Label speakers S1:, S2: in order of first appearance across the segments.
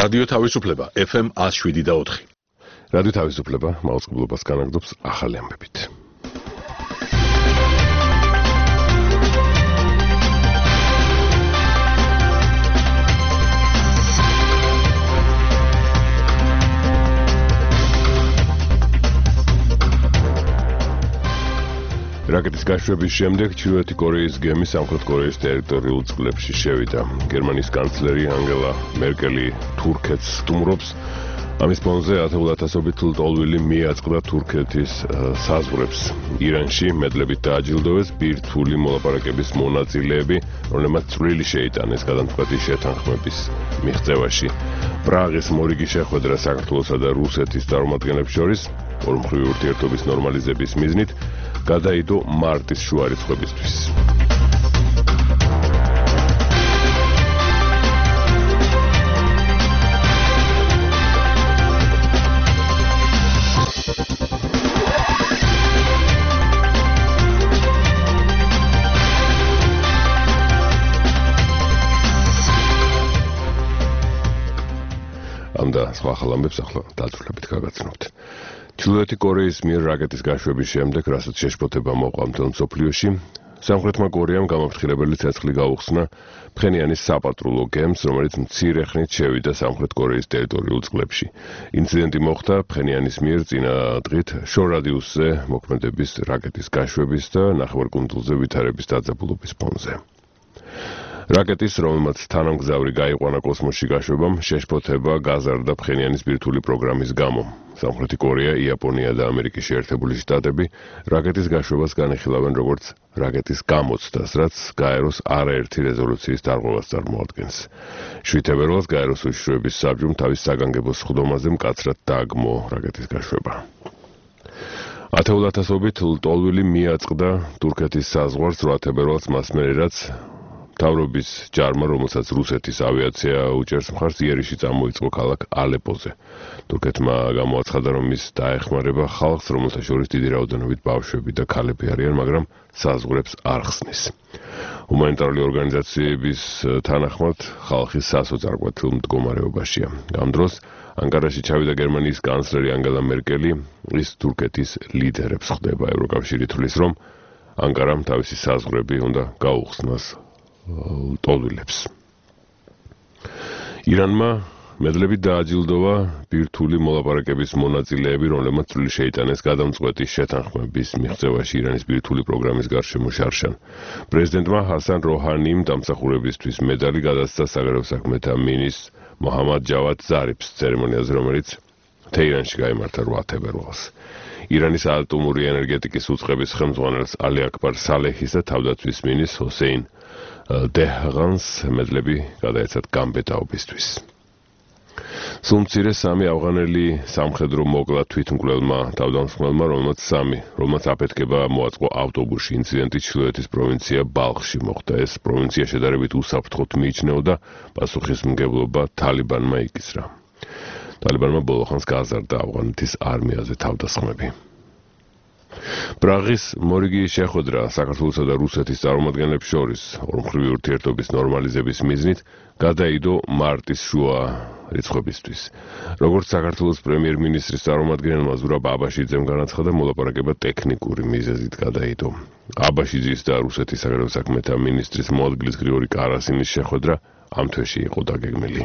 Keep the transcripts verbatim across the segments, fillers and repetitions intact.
S1: რადიო თავისუფლება ეფ ემ one oh seven და four.
S2: რადიო თავისუფლება მაუწყებლობას განაგრძობს ახალი ამბებით. რაკეტის გაშვების შემდეგ ჩრდილოეთი კორეის გემი სამხრეთ კორეის ტერიტორიულ წყლებში შევიდა. გერმანიის კანცლერი ანგელა მერკელი თურქეთს სტუმრობს. ამის ფონზე ათეულათასობით ლტოლვილი მიაწყდა თურქეთის საზღვრებს. ირანში მედლებით დააჯილდოვეს ბირთვული მოლაპარაკების მონაწილეები, რომლებმაც წვლილი შეიტანეს გადამწყვეტი შეთანხმების მიღწევაში. პრაღის მორიგი შეხვედრა საქართველოსა და რუსეთის წარმომადგენლებს შორის ორმხრივი ურთიერთობის ნორმალიზების მიზნით გადაიდო მარტის შუა რიცხვებისთვის. ამ და სხვა ახალ ამბებს ახლა დაწვრილებით გაგაცნობთ. ჩრდილოეთი კორეის მიერ რაკეტის გაშვების შემდეგ, რასაც შეშფოთება მოყვა მთელ მსოფლიოში, სამხრეთმა კორეამ გამაფრთხილებელი ცეცხლი გაუხსნა ფხენიანის საპატრულო გემს, რომელიც მცირე ხნით შევიდა სამხრეთ კორეის ტერიტორიულ წყლებში. ინციდენტი მოხდა ფხენიანის მიერ წინა დღით შორ რადიუსზე მოქმედების რაკეტის გაშვების და ნახევარკუნძულზე ვითარების დაძაბულობის ფონზე. რაკეტის, რომელმაც თანამგზავრი გაიყვანა კოსმოსში გაშვებამ, შეშფოთება გაზარდა ფხენიანის ბირთვული პროგრამის გამო. სამხრეთი კორეა, იაპონია და ამერიკის შეერთებული შტატები რაკეტის გაშვებას განიხილავენ როგორც რაკეტის გამოცდას, რაც გაეროს არაერთი რეზოლუციის დარღვევას წარმოადგენს. შვიდ თებერვალს გაეროს უშიშროების საბჭომ თავის საგანგებო სხდომაზე მკაცრად დააგმო რაკეტის გაშვება. ათეულათასობით ლტოლვილი მიაწყდა თურქეთის საზღვარს რვა თებერვალს მასმერე, რაც მთავრობის ჯარმა, რომელსაც რუსეთის ავიაცია უჭერს მხარს, იერიში წამოიწყო ქალაქ ალეპოზე. თურქეთმა გამოაცხადა, რომ ის დაეხმარება ხალხს, რომელთა შორის დიდი რაოდენობით ბავშვები და ქალები არიან, მაგრამ საზღვრებს არ ხსნის. ჰუმანიტარული ორგანიზაციების თანახმად, ხალხი სასოწარკვეთილ მდგომარეობაშია. ამ დროს ანკარაში ჩავიდა გერმანიის კანცლერი ანგელა მერკელი, ის თურქეთის ლიდერებს ხვდება. ევროკავშირი თვლის, რომ ანკარამ თავისი საზღვრები უნდა გაუხსნას ლტოლვილებს. ირანმა მედლებით დააჯილდოვა ბირთვული მოლაპარაკების მონაწილეები, რომლებმაც წვლილი შეიტანეს გადამწყვეტი შეთანხმების მიღწევაში ირანის ბირთვული პროგრამის გარშემო შარშან. პრეზიდენტმა ჰასან როჰანიმ დამსახურებისთვის медали გადასცა საგარეო საქმეთა მინისტრ მოჰამად ჯავად ზარიფს ცერემონიაზე, რომელიც თეირანში გაიმართა რვა თებერვალს. ირანის ატომური ენერგეტიკის უწყების ხელმძღვანელს ალი აკბარ სალეჰის და თავდაცვის მინისტრს ჰოსეინ დეჰღანს მედლები გადაეცათ გამბედაობისთვის. სულ მცირე სამი ავღანელი სამხედრო მოკლა თვითმკვლელმა თავდამსხმელმა, რომელმაც სამი, რომელმაც აფეთქება მოაწყო ავტობუსში. ინციდენტი ჩრდილოეთის პროვინცია ბალხში მოხდა. ეს პროვინცია შედარებით უსაფრთხოდ მიიჩნეოდა, პასუხისმგებლობა თალიბანმა იკისრა. თალიბანმა ბოლო ხანს გააზარდა ავღანეთის არმიაზე თავდასხმები. პრაღის მორიგი შეხვედრა საქართველოსა და რუსეთის წარმომადგენლებს შორის ორმხრივი ურთიერთობის ნორმალიზების მიზნით გადაიდო მარტის შუა რიცხვებისთვის. როგორც საქართველოს პრემიერ-მინისტრის წარმომადგენელმა ზურაბ აბაშიძემ განაცხადა, მოლაპარაკება ტექნიკური მიზეზით გადაიდო. აბაშიძის და რუსეთის საგარეო საქმეთა მინისტრის მოადგილის გრიგორი კარასინის შეხვედრა ამ თვეში იყო დაგეგმილი.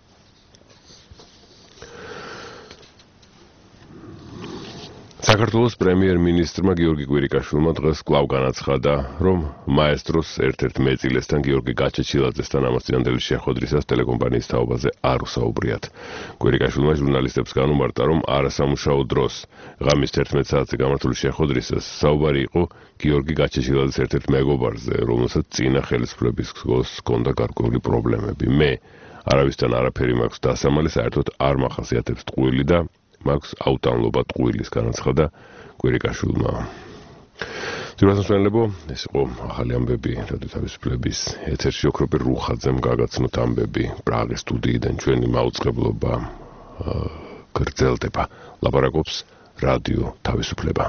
S2: საქართველოს პრემიერ-მინისტრმა გიორგი კვირიკაშვილმა დღეს კვლავ განაცხადა, რომ მაესტროს ერთ-ერთ მეწილესთან გიორგი გაჩეჩილაძესთან ამას წინანდელი შეხვედრისას ტელეკომპანიის თაობაზე არ უსაუბრიათ. კვირიკაშვილმა ჟურნალისტებს განუმარტა, რომ არასამუშაო დროს ღამის თერთმეტ საათზე გამართული შეხვედრისას საუბარი იყო გიორგი გაჩეჩილაძის ერთ-ერთ მეგობარზე, რომელსაც წინა ხელისუფლების გზის ჰქონდა გარკვეული პრობლემები. მე არავისთან არაფერი მაქვს დასამალი, საერთოდ არ მახასიათებს ტყუილი და მაქვს აუტანლობა ტყუილის, განაცხადა კვირიკაშვილმა. ძირფასმსვენელებო, ეს იყო ახალი ამბები რადიო თავისუფლების ეთერში. ოქროპირ რუხაძემ გაგაცნოთ ამბები პრაღის სტუდიიდან. ჩვენი მაუწყებლობა გრძელდება. ლაპარაკობს რადიო თავისუფლება.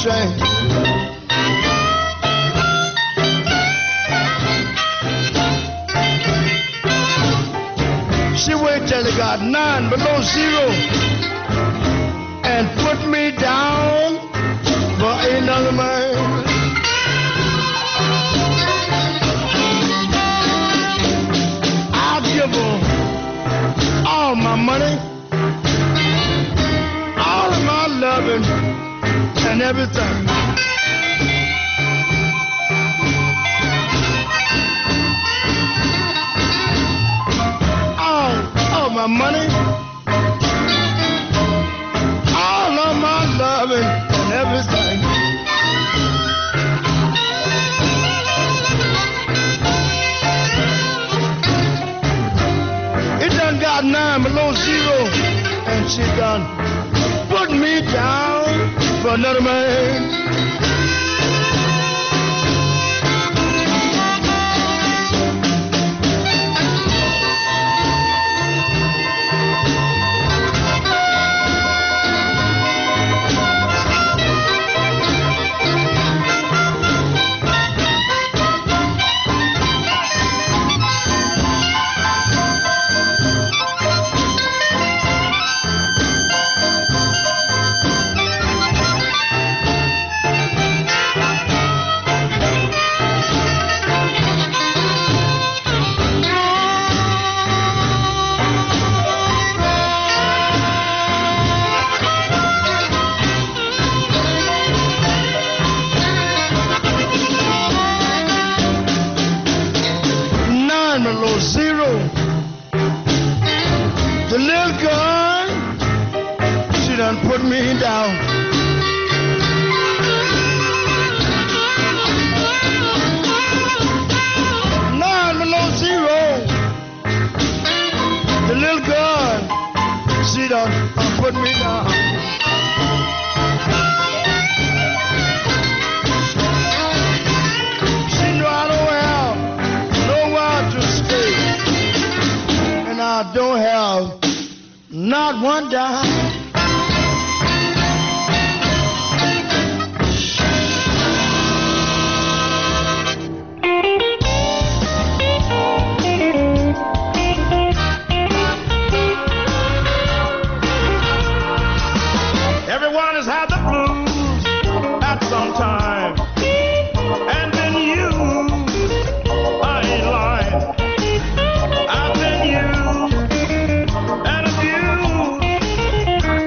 S3: train. She waited till it got nine below zero and put me down for another man. I'll give her all my money, all of my loving and everything. All of my money, all of my loving and everything. It done got nine below zero, and she done put me down for another man. Put me down. Nine below zero. The little girl, she done put me down. She know I don't have nowhere to stay, and I don't have not one dime.
S4: Everyone has had the blues at some time and been used. I ain't lying. I've been used and abused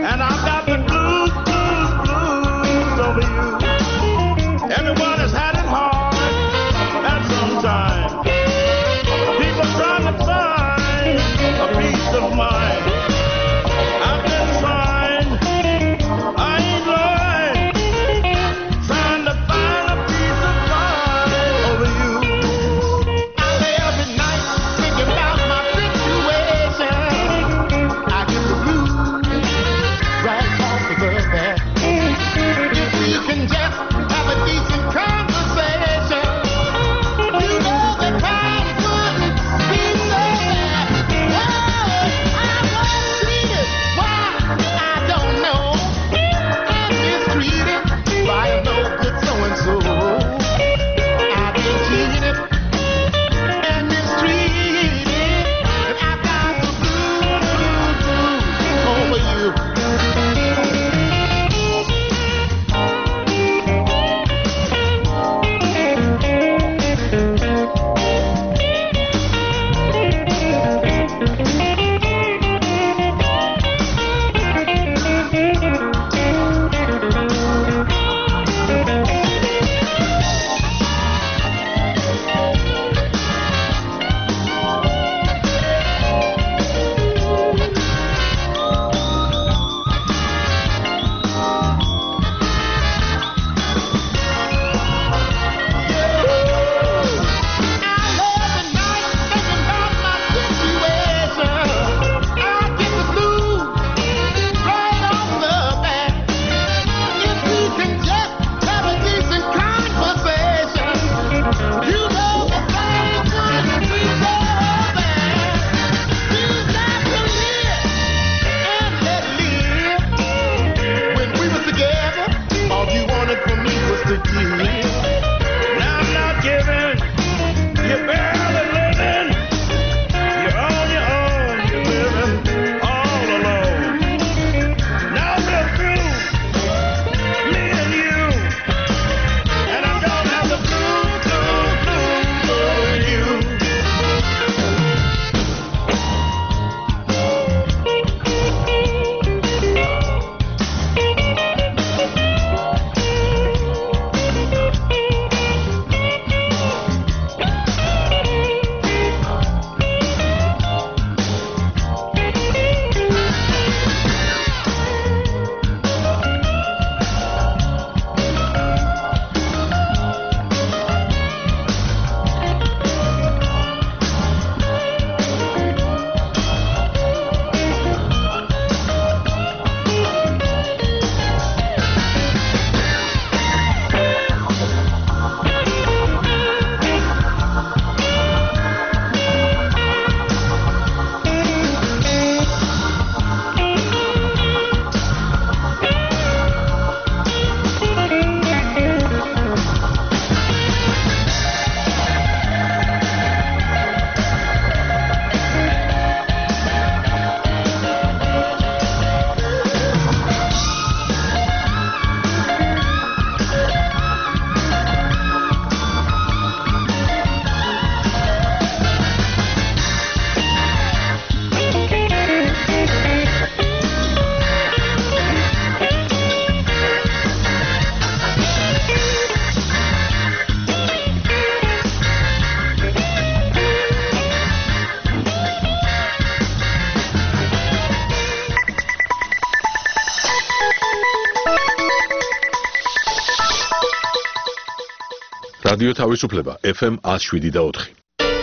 S1: რადიო თავისუფლება ეფ ემ one oh seven და four.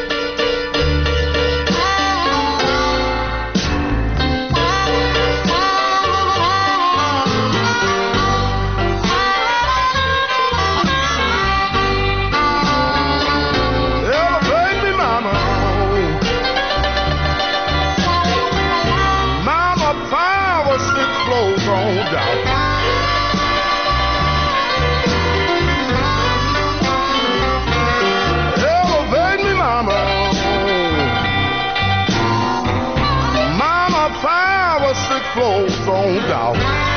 S3: Flows on down.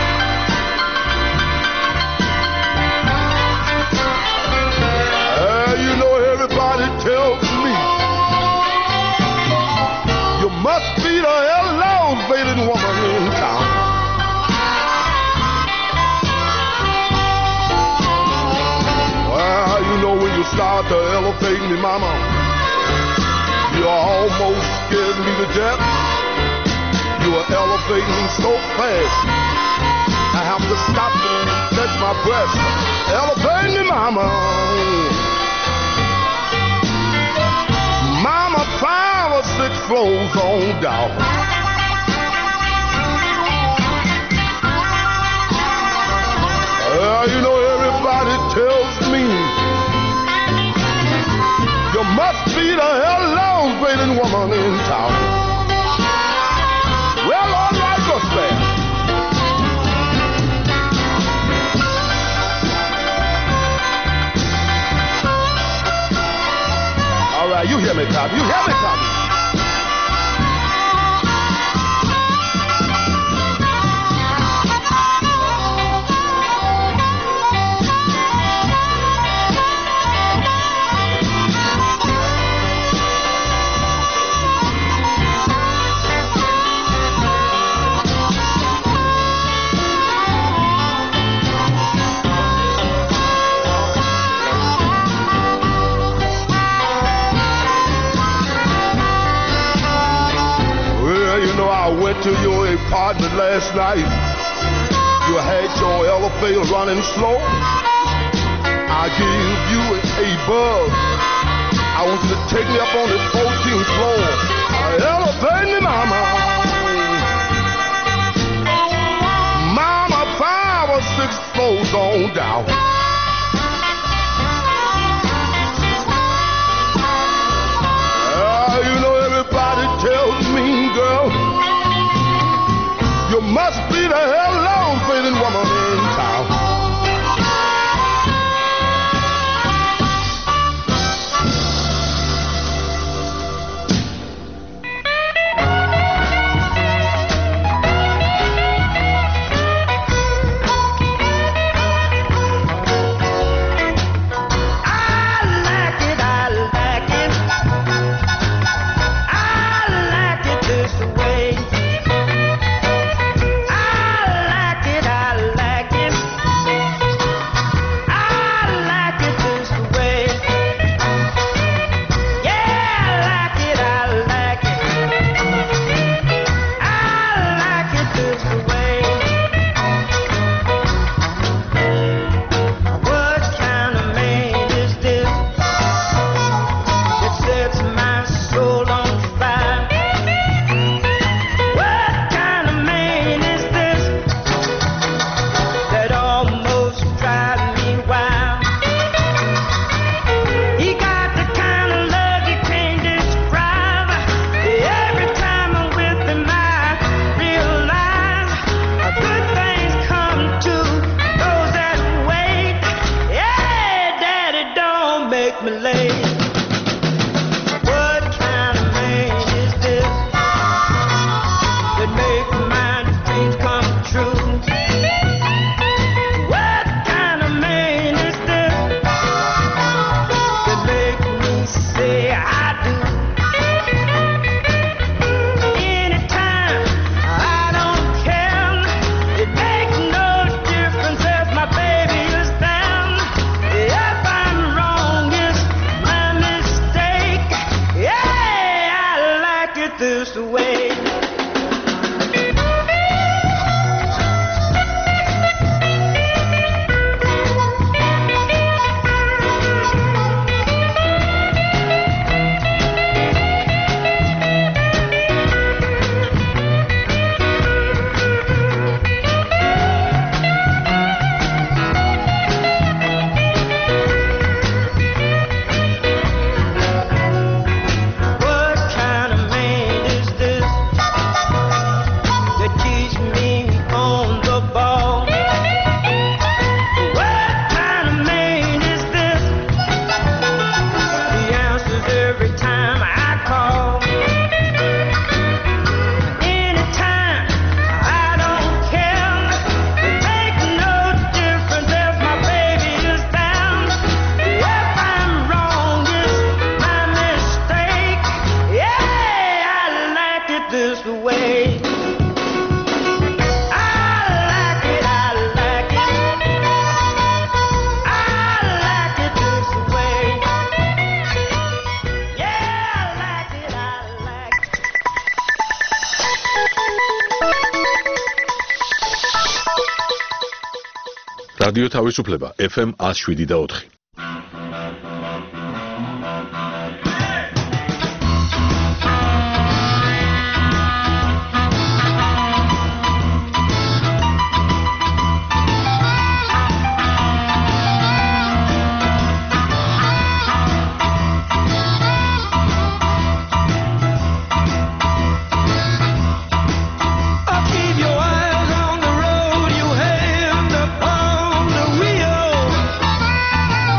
S3: Uh, you know everybody tells me you must be the elevating woman in town. Well, you know when you start to elevate me, mama, you almost scared me to death. You are elevating me so fast, I have to stop and catch my breath. Elevate me, mama. Mama, five or six floors on down. Uh, you know everybody tells me you must be the elevating woman in town. Well, all right, what's there? All right, you hear me, Tommy. You hear me, Tommy. I went to your apartment last night. You had your elevator running slow. I gave you a buzz. I want you to take me up on the fourteenth floor. Elevate me, mama. Mama, five or six floors on down. Uh, you know everybody tells me, girl, you must be the elevating woman in town.
S4: just the way.
S1: რადიო თავისუფლება ეფ ემ one oh seven და four.
S4: Oh,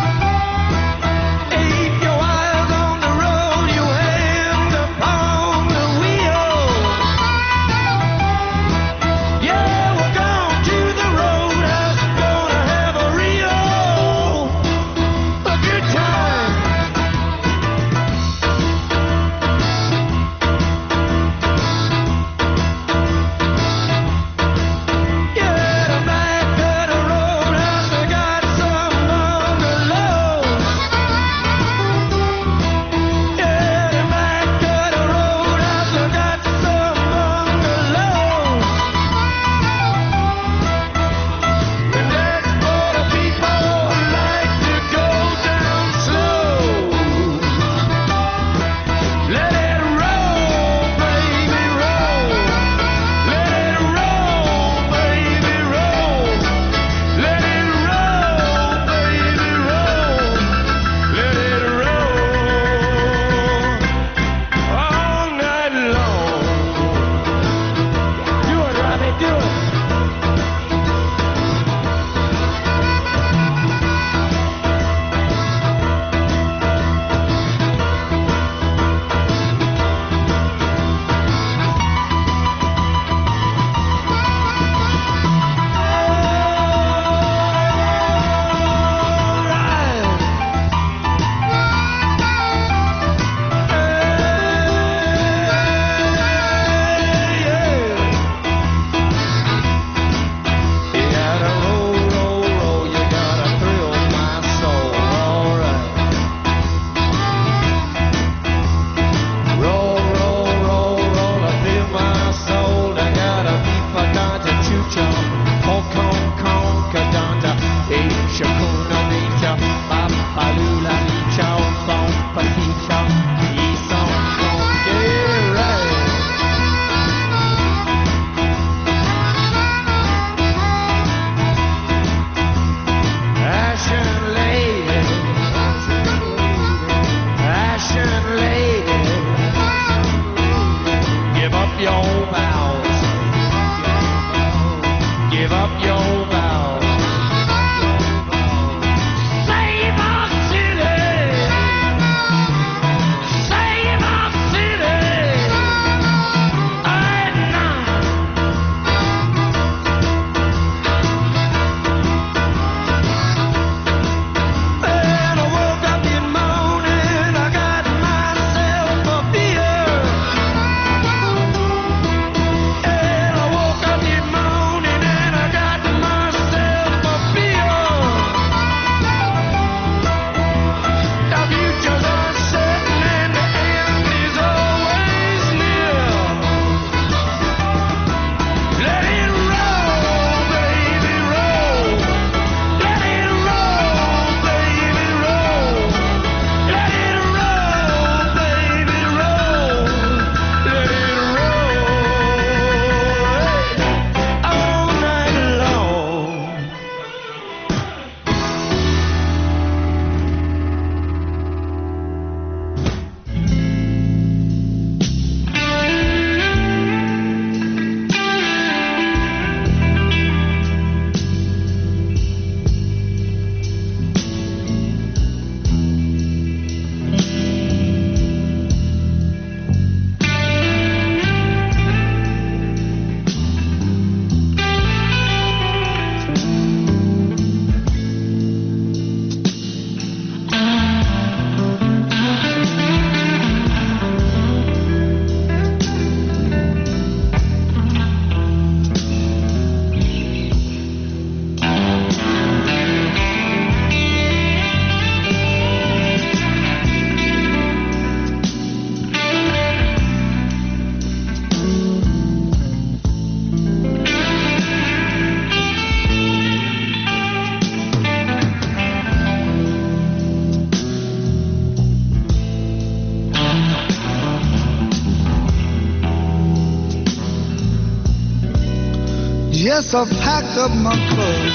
S5: Yes, I've packed up my clothes.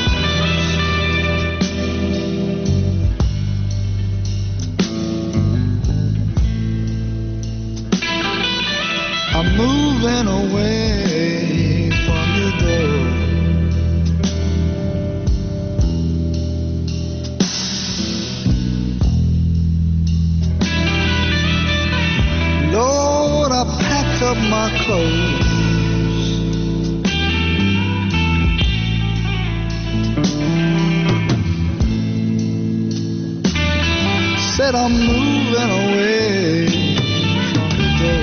S5: I'm moving away from your door. Lord, I packed up my clothes. Said I'm moving away from the door.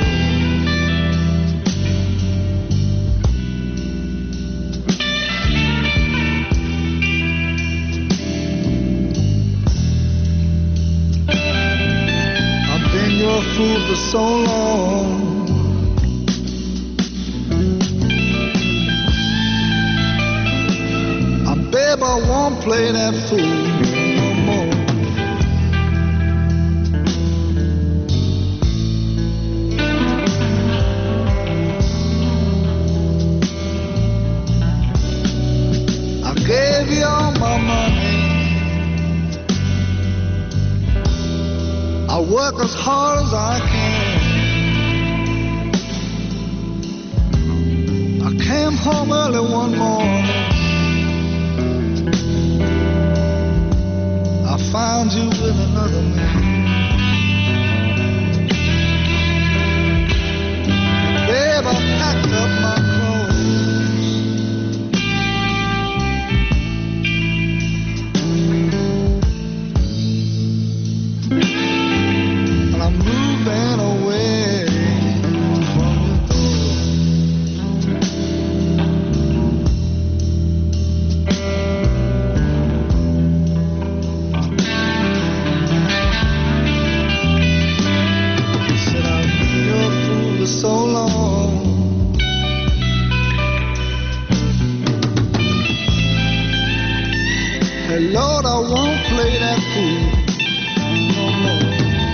S5: I've been your fool for so long. I babe, I won't play that fool no more. Gave you all my money. I work as hard as I can. I came home early one morning. I found you with another man. Babe, I packed up my clothes. Ran away from the door. Said I've been your fool for so long. Hey Lord, I won't play that fool no more.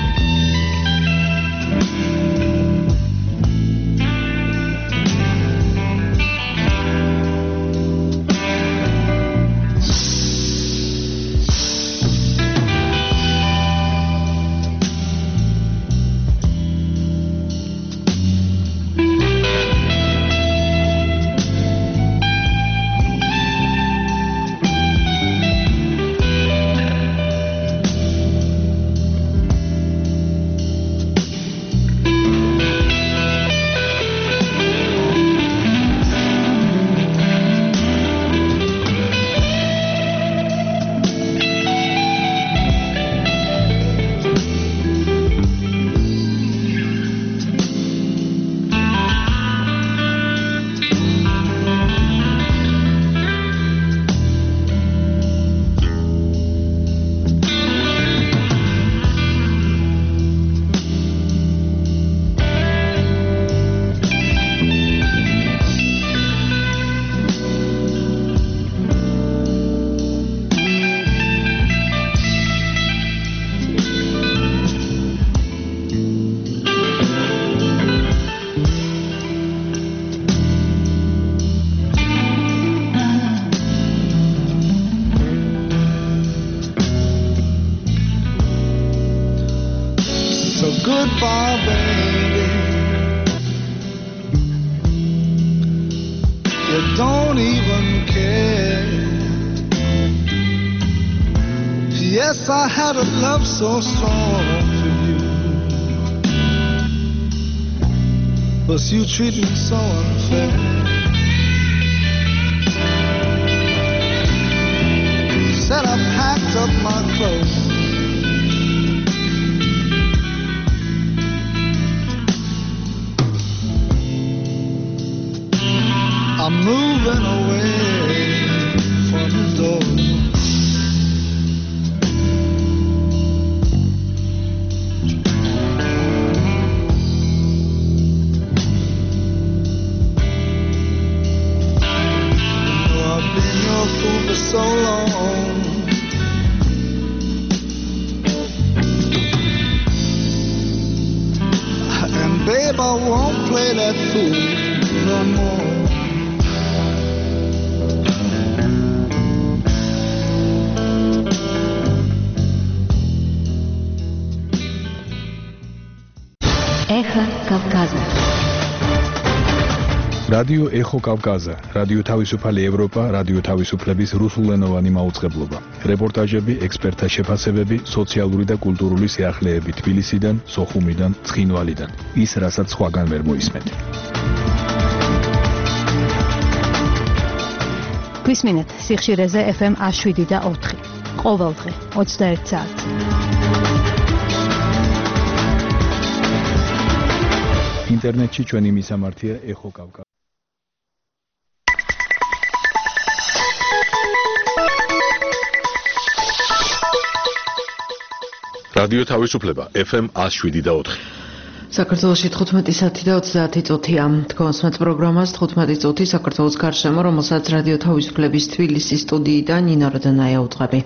S5: Goodbye, baby. You don't even care. Yes, I had a love so strong for you, but you treat me so unfair. Said I packed up my clothes. I'm moving away from the door. You know I've been your fool for so long. And babe, I won't play that fool no more.
S6: რადიო ეხო კავკაზა, რადიო თავისუფალი ევროპა, რადიო თავისუფლების რუსულენოვანი მაუწყებლობა. რეპორტაჟები, ექსპერტთა შეფასებები, სოციალური და კულტურული სიახლეები თბილისიდან, სოხუმიდან, ცხინვალიდან. ის, რასაც სხვაგან ვერ მოისმენთ.
S7: გვისმინეთ სიხშირეზე ეფ ემ ას შვიდი და ოთხი. ყოველდღე ოცდაერთ საათს.
S6: ინტერნეტში ჩვენი მისამართია ეხო კავკაზა.
S1: რადიო თავისუფლება ეფ ემ ას შვიდი და ოთხი.
S8: საქართველოში თხუთმეტი საათი და ოცდაათი წუთია. თქვენს პროგრამას თხუთმეტი წუთი საქართველოს გარშემო, რომელსაც რადიო თავისუფლების თბილისის სტუდიიდან ნინო როდანაია უძღვები.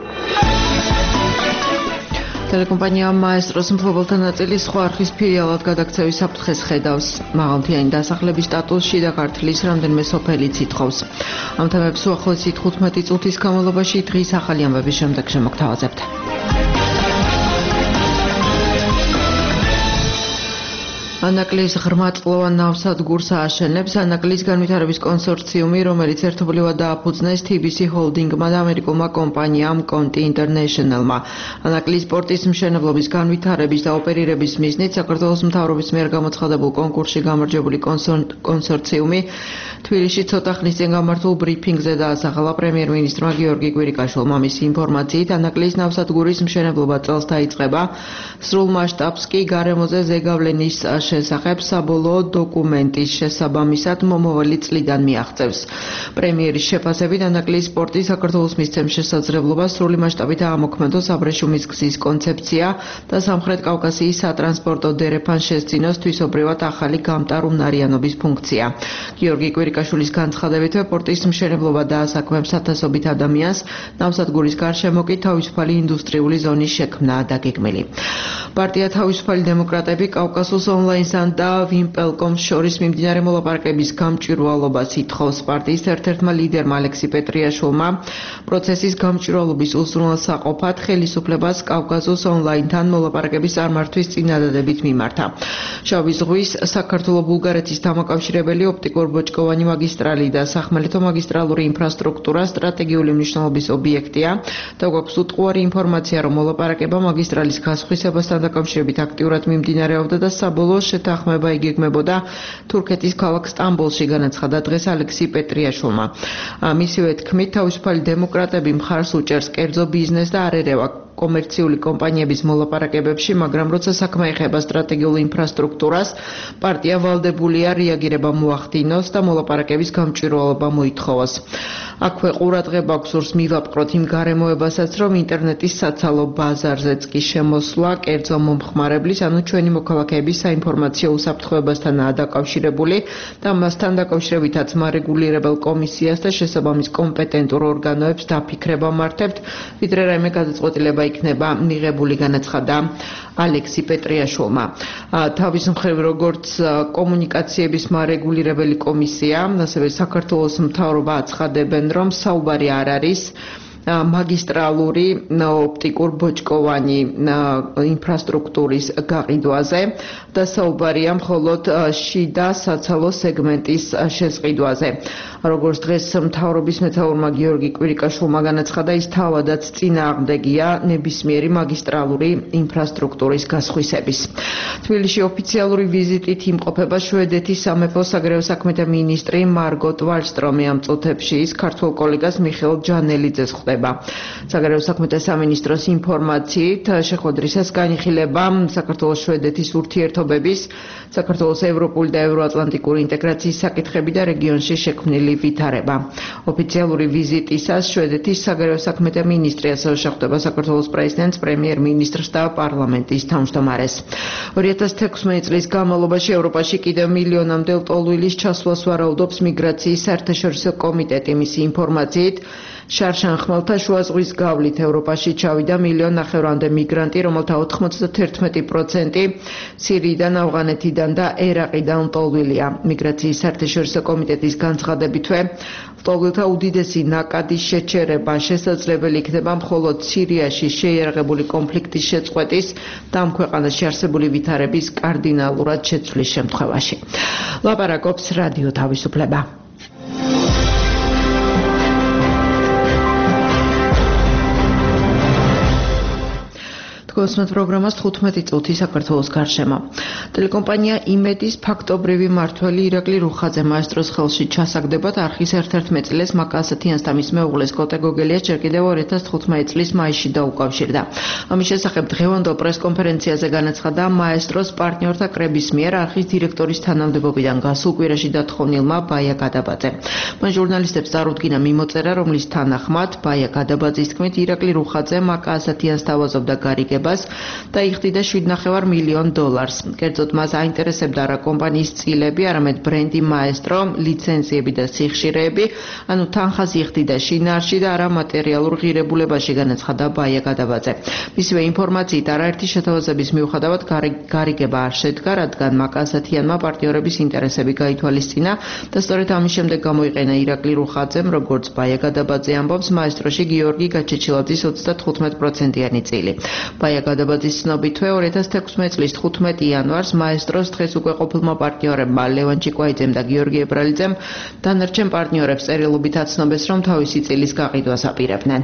S8: ტელეკომპანია მაესტროს მფლობელთა ნაწილის სხვა არხის ფილიალად გადაქცევის საფრთხეს ხედავს. მაღალმთიანი დასახლების სტატუსში და ქართლის რამდენიმე სოფელიც ითხოვს. ამ თემებს უახლოესი თხუთმეტი წუთის განმავლობაში დღის ახალი ამბების შემდეგ შემოგთავაზებთ. ანაკლის ღრმაწლოვან ნავსადგურს ააშენებს ანაკლის განვითარების კონსორციუმი, რომელიც ერთობლივად დააფუძნეს თი ბი სი ჰოლდინგმა და ამერიკულმა კომპანიამ კონტი ინტერნეშნალმა. ანაკლის პორტის მშენებლობის, განვითარების და ოპერირების მიზნით საქართველოს მთავრობის მიერ გამოცხადებულ კონკურსში გამარჯვებული კონსორციუმი თბილისში ცოტა ხნის წინ გამართულ ბრიფინგზე დაასახელა პრემიერ-მინისტრმა გიორგი კვირიკაშვილმა. მისი ინფორმაციით, ანაკლის ნავსადგურის მშენებლობა წელს დაიწყება, სრულ მასშტაბს კი გარემოზე ზეგავლენის შესახებ საბოლოო დოკუმენტის შესაბამისად მომავალი წლიდან მიაღწევს. პრემიერის შეფასებით, ანაკლის პორტი საქართველოს მისცემს შესაძლებლობას სრული მასშტაბით აამოქმედოს აბრეშუმის გზის კონცეფცია და სამხრეთ კავკასიის სატრანსპორტო დერეფან შესძინოს თვისობრივად ახალი გამტარ-უნარიანობის ფუნქცია. გიორგი კვირიკაშვილის განცხადებით, პორტის მშენებლობა დაასაქმებს ათასობით ადამიანს, ნავსადგურის გარშემო კი თავისუფალი ინდუსტრიული ზონის შექმნაა დაგეგმილი. პარტია თავისუფალი დემოკრატები კავკასიის ონლაინსთან და ვიმპელკომს შორის მიმდინარე მოლაპარაკების გამჭვირვალობას ითხოვს. პარტიის ერთ-ერთმა ლიდერმა ალექსი პეტრიაშვილმა პროცესის გამჭვირვალობის უზრუნველსაყოფად ხელისუფლებას კავკასიის ონლაინთან მოლაპარაკების წარმართვის წინადადებით მიმართა. შავი ზღვის საქართველო-ბულგარეთის დამაკავშირებელი ოპტიკურ-ბოჭკოვანი მაგისტრალი და სახმელეთო მაგისტრალური ინფრასტრუქტურა სტრატეგიული მნიშვნელობის ობიექტია და გვაქვს უტყუარი ინფორმაცია, რომ მოლაპარაკება მაგისტრალის გასხვისებასთან დაკავშირებით აქტიურად მიმდინარეობდა და საბოლოო შეთანხმება იგეგმებოდა თურქეთის ქალაქ სტამბოლში, განაცხადა დღეს ალექსი პეტრიაშვილმა. მისივე თქმით, თავისუფალი დემოკრატები მხარს უჭერს კერძო ბიზნეს და არ ერევა კომერციული კომპანიების მოლაპარაკებებში, მაგრამ როცა საქმე ეხება სტრატეგიულ ინფრასტრუქტურას, პარტია ვალდებულია რეაგირება მოახდინოს და მოლაპარაკების გამჭვირვალობა მოითხოვოს. აქვე ყურადღება გვსურს მივაპყროთ იმ გარემოებასაც, რომ ინტერნეტის საცალო ბაზარზეც კი შემოსვლა კერძო მომხმარებლის, ანუ ჩვენი მოქალაქეების საინფორმაციო უსაფრთხოებასთანაა დაკავშირებული და მასთან დაკავშირებითაც მარეგულირებელ კომისიას და შესაბამის კომპეტენტურ ორგანოებს დაფიქრება მართებთ, ვიდრე რაიმე გადაწყვეტილება იქნება მიღებული, განაცხადა ალექსი პეტრიაშვილმა. თავის მხრივ, როგორც კომუნიკაციების მარეგულირებელი კომისია, ასევე საქართველოს მთავრობა აცხადებენ, რომ საუბარი არ არის მაგისტრალური ოპტიკურ-ბოჭკოვანი ინფრასტრუქტურის გაყიდვაზე და საუბარია მხოლოდ შიდა საცალო სეგმენტის შესყიდვაზე. როგორც დღეს მთავრობის მეთაურმა გიორგი კვირიკაშვილმა განაცხადა, ის თავადაც წინააღმდეგია ნებისმიერი მაგისტრალური ინფრასტრუქტურის გასხვისების. თბილისში ოფიციალური ვიზიტით იმყოფება შვედეთის სამეფო საგარეო საქმეთა მინისტრი მარგოტ ვალსტრომი. ამ წუთებში ის ქართველ კოლეგას მიხეილ ჯანელიძეს ხვდება. საგარეო საქმეთა სამინისტროს ინფორმაციით, შეხვედრისას განიხილება საქართველოს-შვედეთის ურთიერთობების, საქართველოს ევროპული და ევროატლანტიკური ინტეგრაციის საკითხები და რეგიონში შექმნილი ვითარება. ოფიციალური ვიზიტისას შვედეთის საგარეო საქმეთა მინისტრი ასევე შეხვდება საქართველოს პრეზიდენტს, პრემიერ-მინისტრს და პარლამენტის თავმჯდომარეს. ორი ათას თექვსმეტი წლის განმავლობაში ევროპაში კიდევ მილიონამდე ლტოლვილის ჩასვლას ვარაუდობს მიგრაციის საერთაშორისო კომიტეტი. მისი ინფორმაციით, შარშან ხმელ ხმალთა შუა ზღვის გავლით ევროპაში ჩავიდა მილიონ ნახევრამდე მიგრანტი, რომელთა ოთხმოცდათერთმეტი პროცენტი სირიიდან, ავღანეთიდან და ერაყიდან ლტოლვილია. მიგრაციის საერთაშორისო კომიტეტის განცხადებითვე ლტოლვილთა უდიდესი ნაკადის შეჩერება შესაძლებელი იქნება მხოლოდ სირიაში შეიარაღებული კონფლიქტის შეწყვეტის და ამ ქვეყანაში არსებული ვითარების კარდინალურად შეცვლის შემთხვევაში. ლაპარაკობს რადიო თავისუფლება. Კოსმეთ პროგრამას თხუთმეტი წუთი საქართველოს გარშემო. ტელეკომპანია იმედის ფაქტობრივი მმართველი ირაკლი რუხაძე მაესტროს ხელში ჩასაგდებად არხის ერთ-ერთ მეწილეს მაკალსათიანს და მის მეუღლეს კოტე გოგელიას ჯერ კიდევ ორი ათას თხუთმეტი წლის მაისში დაუკავშირდა. ამის შესახებ დღევანდელ პრესკონფერენციაზე განაცხადა მაესტროს პარტნიორთა კრების მიერ არხის დირექტორის თანამდებობიდან გასულ კვირაში დათხოვნილმა ბაია გადაბაძემ. მან ჟურნალისტებს წარუდგინა მიმოწერა, რომლის თანახმად ბაია გადაბაძის თქმით ირაკლი რუხაძე მაკალსათიანს თავაზობდა გარიგება და იხდიდა შვიდ ნახევარ მილიონ დოლარს. კერძოდ მას აინტერესებდა არა კომპანიის წილები, არამედ ბრენდი მაესტრო, ლიცენზიები და სიხშირეები, ანუ თანხას იხდიდა შინაარსში და არა მატერიალურ ღირებულებაში, განაცხადა ბაია გადაბაძე. მისივე ინფორმაციით არაერთი შეთავაზების მიუხედავად გარიგება არ შედგა, რადგან მაკალსათიანმა პარტნიორების ინტერესები გაითვალისწინა და სწორედ ამის შემდეგ გამოიყენა ირაკლი რუხაძემ, როგორც ბაია გადაბაძე ამბობს, მაესტროში გიორგი გაჩეჩილაძის ოცდათოთხმეტი პროცენტიანი წილი. ბაია გადაბაძის ცნობითვე ორი ათას თექვსმეტი წლის თხუთმეტი იანვარს მაესტროს დღეს უკვე ყოფილმა პარტნიორებმა ლევან ჭიკვაიძემ და გიორგი ებრალიძემ დანარჩენ პარტნიორებს წერილობით აცნობეს, რომ თავისი წილის გაყიდვას აპირებდნენ.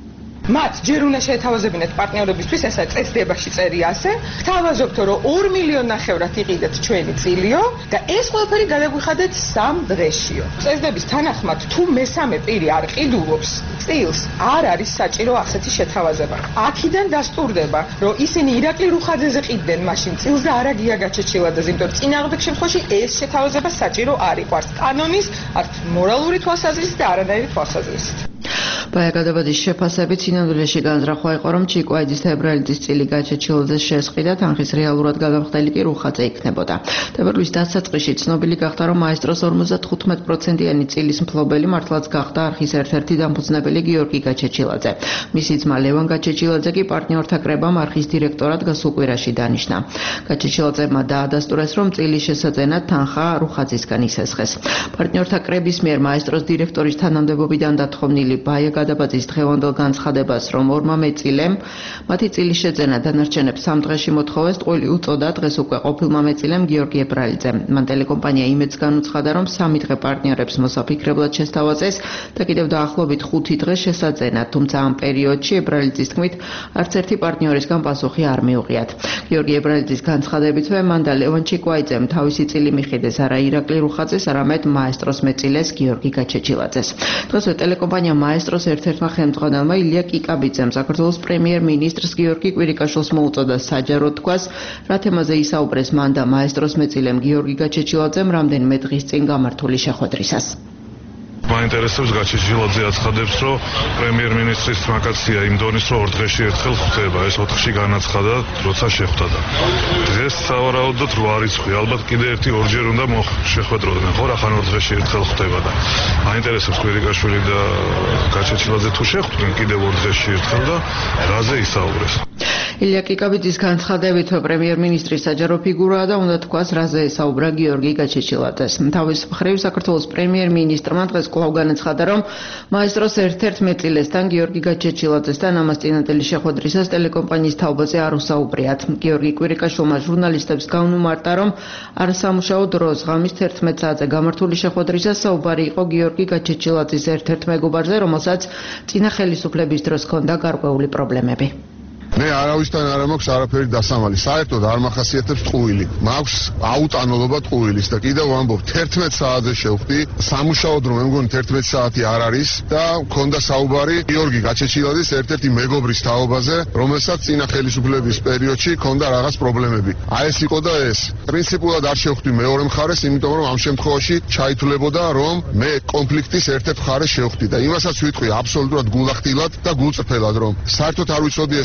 S9: მათ ჯერ უნდა შეთავაზებინათ პარტნიორებისთვის, ესა წესდებაში წერია ასე, თავაზობთო რომ ორ მილიონ ნახევრად იყიდეთ ჩვენი წილიო და ეს ყველაფერი გადაგვიხადეთ სამ დღეშიო. წესდების თანახმად თუ მესამე პირი არ ყიდულობს წილს, არ არის საჭირო ასეთი შეთავაზება. აქედან დასტურდება, რომ ისინი ირაკლი რუხაძეზე ყიდდნენ მაშინ წილს და არა გია გაჩეჩილაძეზე, იმიტომ რომ წინააღმდეგ შემთხვევაში ეს შეთავაზება საჭირო არ იყო არც კანონის, არც მორალური თვალსაზრისით და არანაირი თვალსაზრისით.
S8: ბაია გადაბაძის შეფასებით სინამდვილეში განზრახვა იყო, რომ ჭიკვაიძის და ებრალიძის წილი გაჩეჩილაძეს შესყიდა, თანხის რეალურად გადამხდელი კი რუხაძე იქნებოდა. თებერვლის დასაწყისში ცნობილი გახდა, რომ მაესტროს ორმოცდათოთხმეტი პროცენტიანი წილის მფლობელი მართლაც გახდა არხის ერთ-ერთი დამფუძნებელი გიორგი გაჩეჩილაძე. მისი ძმა ლევან გაჩეჩილაძე კი პარტნიორთა კრებამ არხის დირექტორად გასულ კვირაში დანიშნა. გაჩეჩილაძემმა დაადასტურეს, რომ წილის შესაძენად თანხა რუხაძისგან ისესხეს. პარტნიორთა კრების მიერ მაესტროს დირექტორის თანამდებობიდან დათხოვნილი ბაია გადაბაძის დღევანდელ განცხადებას, რომ ორმა მეწილემ მათი წილის შეძენა დანარჩენებს სამ დღეში მოთხოვეს, ტყუილი უწოდა დღეს უკვე ყოფილმა მეწილემ გიორგი ებრალიძემ. მან ტელეკომპანია იმედს განუცხადა, რომ სამი დღე პარტნიორებს მოსაფიქრებლად შესთავაზეს და კიდევ დაახლოებით ხუთი დღე შესაძენა, თუმცა ამ პერიოდში ებრალიძის თქმით არც ერთი პარტნიორისგან პასუხი არ მიუღიათ. გიორგი ებრალიძის განცხადებითვე მან და ლევან ჭიკვაიძემ თავისი წილი მიხიდეს არა ირაკლი რუხაძეს, არამედ მაესტროს მეწილეს გიორგი გაჩეჩილაძეს. დღესვე ტელეკომპანია მაესტროს ერთ-ერთმა ხელმძღვანელმა ილია კიკაბიძემ საქართველოს პრემიერ-მინისტრს გიორგი კვირიკაშვილს მოუწოდა საჯარო თქვას, რა თემაზე ისაუბრეს მან და მაესტროს მეწილემ გიორგი გაჩეჩილაძემ რამდენიმე დღის წინ გამართული შეხვედრისას.
S10: მაინტერესებს გაჩეჩილაძე აცხადებს, რომ პრემიერ-მინისტრის ვაკაცია იმ დონის, რომ ორ დღეში ერთხელ ხდება, ეს ოთხში განაცხადა, როცა შეხვდა და დღეს სავარაუდოდ რო არიცხვი, ალბათ კიდე ერთი ორჯერ უნდა შეხვედროდნენ, ხო, რახან ორ დღეში ერთხელ ხდება და მაინტერესებს კვირიკაშვილი და გაჩეჩილაძე თუ შეხვდნენ კიდევ ორ დღეში ერთხელ და რაზე ისაუბრეს.
S8: ილია კიკაბიძის განცხადებითვე პრემიერ-მინისტრი საჯარო ფიგურაა და უნდა თქვას, რაზე ესაუბრა გიორგი გაჩეჩილაძეს. თავის მხრივ საქართველოს პრემიერ-მინისტრმა დღეს კვლავ განაცხადა, რომ მაესტროს ერთ-ერთ მეწილესთან გიორგი გაჩეჩილაძესთან ამას წინანდელი შეხვედრისას ტელეკომპანიის თაობაზე არ უსაუბრიათ. გიორგი კვირიკაშვილმა ჟურნალისტებს გაუნუმარტა, რომ არასამუშაო დროს ღამის თერთმეტ საათზე გამართული შეხვედრისას საუბარი იყო გიორგი გაჩეჩილაძის ერთ-ერთ მეგობარზე, რომელსაც წინა ხელისუფლების დროს ჰქონდა გარკვეული პრობლემები.
S3: მე არავისთან არ მაქვს არაფერი დასამალი. საერთოდ არ მახასიათებს ტყუილი. მაქვს აუტანოლობა ტყუილის და კიდევ ვამბობ, თერთმეტ საათზე შევხვდი. სამუშაო დრო მე მგონი თერთმეტ საათი არ არის და მქონდა საუბარი გიორგი გაჩეჩილაძის ერთ-ერთი მეგობრის თაობაზე, რომელსაც წინა ხელისუფლების პერიოდში ჰქონდა რაღაც პრობლემები. აი ეს იყო და ეს. პრინციპულად არ შევხვდი მეორე მხარეს, იმიტომ რომ ამ შემთხვევაში ჩაითვლებოდა, რომ მე კონფლიქტის ერთ-ერთ მხარეს შევხვდი და იმასაც ვიტყვი აბსოლუტურად გულახდილად და გულწრფელად, რომ საერთოდ არ ვიცოდი ეს სიტუაცია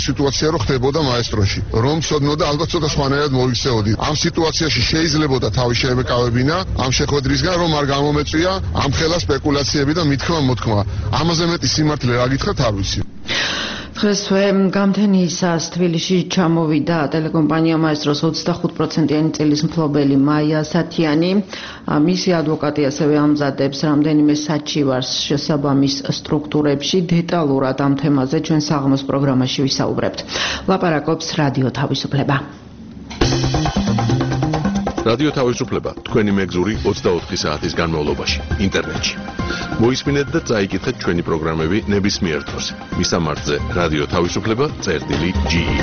S3: სიტუაცია რო ხდებოდა მაესტროში. რომ ცოდნოდა ალბათ ცოტა სხვანაირად მოიქცეოდი. ამ სიტუაციაში შეიძლებოდა თავი შეებეკავებინა ამ შეხვედრისგან რომ არ გამომეწვია ამ ხელა სპეკულაციები და მithქმა მოთქმა. ამაზე მეტი სიმართლე რა გითხრათ არ ვიცი.
S8: დღესვე გამთენიისას თბილისში ჩამოვიდა ტელეკომპანია მაესტროს ოცდახუთ პროცენტიანი წილის მფლობელი მაია სათიანი. მისი ადვოკატი ასევე ამზადებს რამდენიმე საჩივარს შესაბამის სტრუქტურებში. დეტალურად ამ თემაზე ჩვენ საღამოს პროგრამაში ვისაუბრებთ. ლაპარაკობს რადიო თავისუფლება.
S1: რადიო თავისუფლება თქვენი მეგზური ოცდაოთხი საათის განმავლობაში ინტერნეტში. მოისმინეთ და წაიკითხეთ ჩვენი პროგრამები ნებისმიერ დროს. მისამართზე რადიო თავისუფლება წერტილი ჯი ი.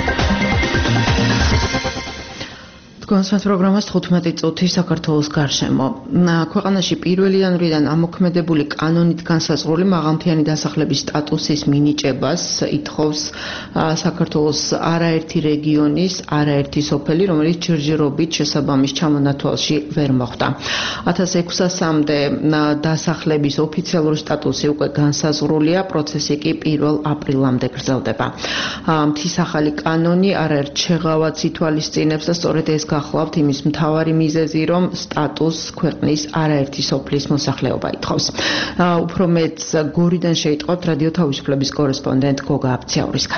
S1: თქვენს პროგრამას თხუთმეტი წუთი საქართველოს გარშემო. ქვეყანაში პირველი იანვრიდან ამოქმედებული კანონით განსაზღვრული მაღალმთიანი დასახლების სტატუსის მინიჭებას ითხოვს საქართველოს არაერთი რეგიონის არაერთი სოფელი, რომელიც ჯერჯერობით შესაბამის ჩამონათვალში ვერ მოხვდა. ათას ექვსასამდე დასახლების ოფიციალური სტატუსი უკვე განსაზღვრულია, პროცესი კი პირველ აპრილამდე გრძელდება. მთის ახალი კანონი არაერთ შეღავათს ითვალისწინებს და სწორედ ეს გახლავთ იმის მთავარი მიზეზი, რომ სტატუს ქვეყნის არაერთი სოფლის მოსახლეობა ითხოვს. უფრო მეტს გორიდან შეიტყობთ რადიო თავისუფლების კორესპონდენტ გოგა აბციაურისგან.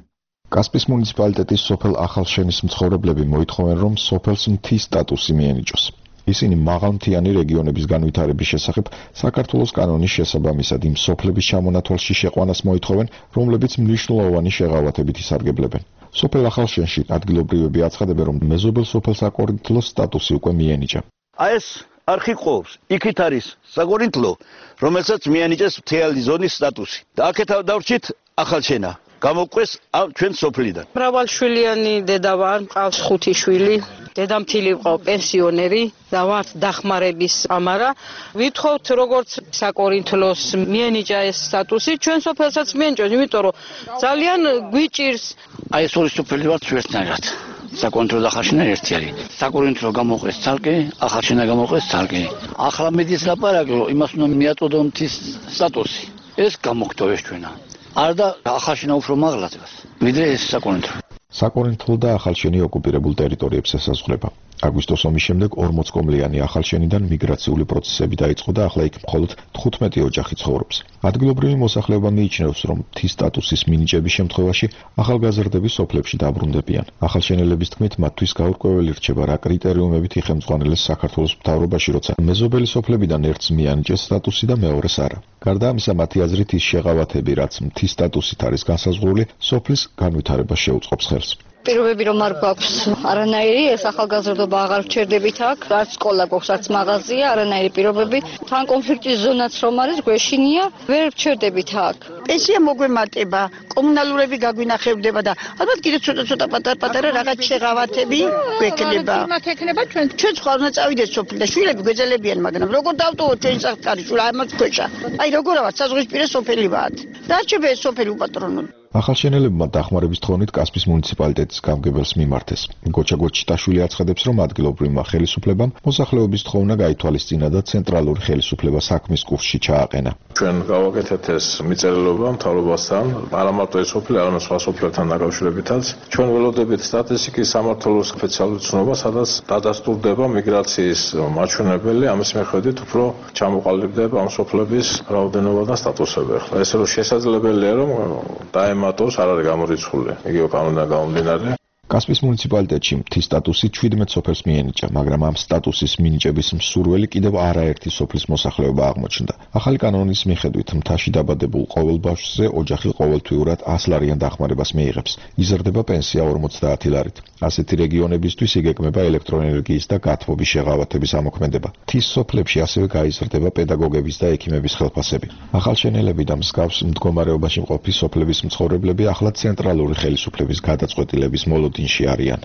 S11: კასპის მუნიციპალიტეტის სოფელ ახალშენის მცხოვრებლები მოითხოვენ, რომ სოფელს მთის სტატუსი მიენიჭოს. ისინი მაღალმთიანი რეგიონების განვითარების შესახებ საქართველოს კანონის შესაბამისად იმ სოფლების ჩამონათვალში შეყვანას მოითხოვენ, რომლებიც მნიშვნელოვანი შეღავათებით ისარგებლებენ. სოფელ ახალშენში ადგილობრივები აცხადებენ, რომ მეზობელ სოფელ საკორინთლოს სტატუსი უკვე მიენიჭა.
S12: აი ეს არხი ყოფს, იქით არის საკორინთლო, რომელსაც მიენიჭეს მთიანი ზონის სტატუსი. და აქეთ დავრჩით ახალშენა. გამოყვეს ჩვენ სოფლიდან.
S13: მრავალშვილიანი დედა ვარ, მყავს ხუთი შვილი. დედამთილი ვყავ პენსიონერი და ვარ დახმარების ამარა. ვითხოვთ როგორც საკორინთლოს მიენიჭა ეს სტატუსი, ჩვენ სოფელსაც მიენიჭოს, იმიტომ რომ ძალიან გვიჭირს.
S14: აი ეს ორი სოფელი ვართ ჩვენთანაც. საკორინთლო და ახალშენა ერთი არის. საკორინთლო გამოყვეს ცალკე, ახალშენა გამოყვეს ცალკე. ახლა მედის ლაპარაკი, რომ იმას უნდა მიაწოდო მთის სტატუსი. ეს გამოგტოვეს ჩვენა. არ და ახალშენა უფრო მაღლა დგას, ვიდრე ეს საკორინთლო.
S11: საკორინთლო და ახალშენი ოკუპირებულ ტერიტორიებს ესაზღვრება. აგვისტოს ომის შემდეგ ორმოწკომლიანი ახალშენიდან მიგრაციული პროცესები დაიწყო და ახლა იქ მხოლოდ თხუთმეტი ოჯახი ცხოვრობს. ადგილობრივი მოსახლეობა მიიჩნევს, რომ მთის სტატუსის მინიჭების შემთხვევაში ახალგაზრდები სოფლებში დაბრუნდებიან. ახალშენელების თქმით, მათთვის გაურკვეველი რჩება, რა კრიტერიუმებით იხელმძღვანელეს საქართველოს მთავრობაში, როცა მეზობელი სოფლებიდან ერთს მიანიჭეს სტატუსი და მეორეს არა. გარდა ამისა, მათი აზრით ის შეღავათები, რაც მთის სტატუსით არის განსაზღვრული, სოფლის განვითარებას შეუწყობს ხელს.
S15: პირობები რომ არ გვაქვს არანაირი, ეს ახალგაზრდობა აღარ ვჩერდებით აქ, არც სკოლა გვაქვს, არც მაღაზია, არანაირი პირობები. თან კონფლიქტის ზონაც რომ არის, გვეშინია, ვერ ვჩერდებით აქ.
S16: პენსია მოგვემატება, კომუნალურები გაგვინახებდება და ალბათ კიდე ცოტა-ცოტა პატარ-პატარა რაღაც შეღავათები გვექნება.
S9: მათ ექნება ჩვენ
S16: ჩვენ სხვა უნდა წავიდეთ სოფლი და შვილები გვეძლებიან, მაგრამ როგორ დავტოვოთ ჩვენი სახკარი შვილა ამას ქვეშა. აი როგორ ავარ საზღვისპირა სოფელი ვართ. რა რჩება ეს სოფელი უპატრონო.
S11: ახალშენელებმა დახმარების თხოვნით კასპის მუნიციპალიტეტის გამგებელს მიმართეს. გოჩა გოჩიტაშვილი აცხადებს, რომ ადგილობრივმა ხელისუფლებამ მოსახლეობის თხოვნა გაითვალისწინა და ცენტრალური ხელისუფლება საქმის კურსში ჩააყენა.
S17: ჩვენ გავაკეთეთ ეს მიწერილობა მთავრობასთან, არა მარტო ეს სოფელი, არამედ სხვა სოფლებთან დაკავშირებითაც. ჩვენ ველოდებით სტატისტიკის სამმართველოს სპეციალურ ცნობას, სადაც დადასტურდება მიგრაციის მაჩვენებელი, ამის მიხედვით უფრო ჩამოყალიბდება ამ სოფლების რაოდენობა და სტატუსები. ახლა ესე რომ შესაძლებელია, რომ დაემატოს, არ არის გამორიცხული. იგივე კანონიდან გამომდინარე.
S11: კასპის მუნიციპალიტეტში მთის სტატუსი ჩვიდმეტ სოფელს მიენიჭა, მაგრამ ამ სტატუსის მინიჭების მსურველი კიდევ არაერთი სოფლის მოსახლეობა აღმოჩნდა. ახალი კანონის მიხედვით მთაში დაბადებულ ყოველ ბავშვზე ოჯახი ყოველთვიურად ას ლარიან დახმარებას მიიღებს. იზრდება პენსია ორმოცდაათი ლარით. ასეთი რეგიონებისთვის იგეგმება ელექტროენერგიის და გათბობის შეღავათების ამოქმედება. მთის სოფლებში ასევე გაიზრდება პედაგოგების და ექიმების ხელფასები. ახალშენელები და მსგავს მდგომარეობაში მყოფი სოფლების მცხოვრებლები ახლა ცენტრალური ხელისუფლების გადაწყვეტილების მოლოდინში არიან.